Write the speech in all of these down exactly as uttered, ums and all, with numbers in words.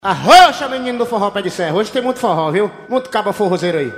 Arrocha, menino do forró pé de serra. Hoje tem muito forró, viu? Muito caba forrozeiro aí.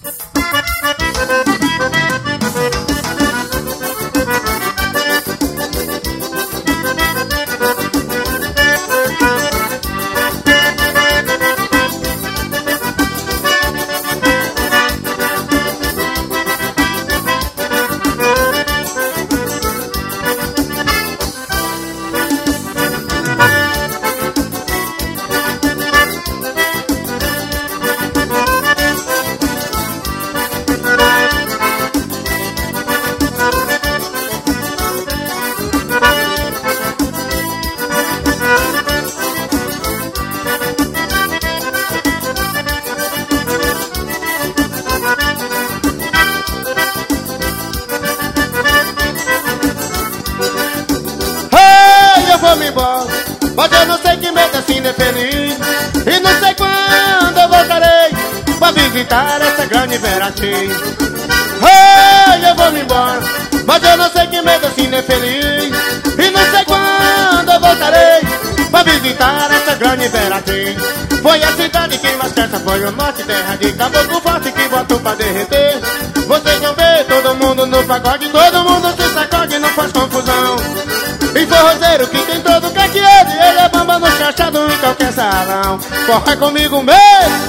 Vou-me embora, mas eu não sei que mês assim é feliz. E não sei quando eu voltarei pra visitar essa grande Veracruz. Hey, eu vou-me embora, mas eu não sei que mês assim é feliz. E não sei quando eu voltarei pra visitar essa grande Veracruz. Foi a cidade que mais cresce, foi o norte, terra de caboclo forte que botou pra derreter. Vocês vão ver todo mundo no pagode, todo mundo se sacode, não faz confusão. E forrozeiro que tem todo caqueado, ele é bamba no chachado em qualquer salão. Forró comigo mesmo.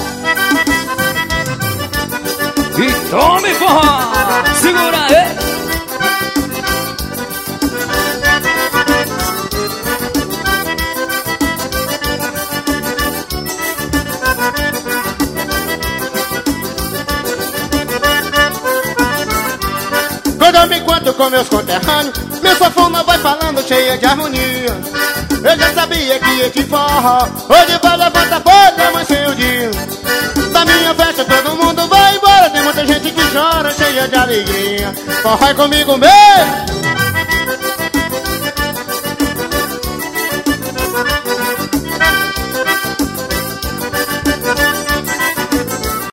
E tome forró, segura aí. Quando eu me encontro com meus conterrâneos, minha sanfona vai falando cheia de harmonia. Eu já sabia que ia de forró, hoje vai levantar a boca, mas sem o dia. Da minha festa todo mundo vai embora, tem muita gente que chora cheia de alegria. Forró comigo mesmo.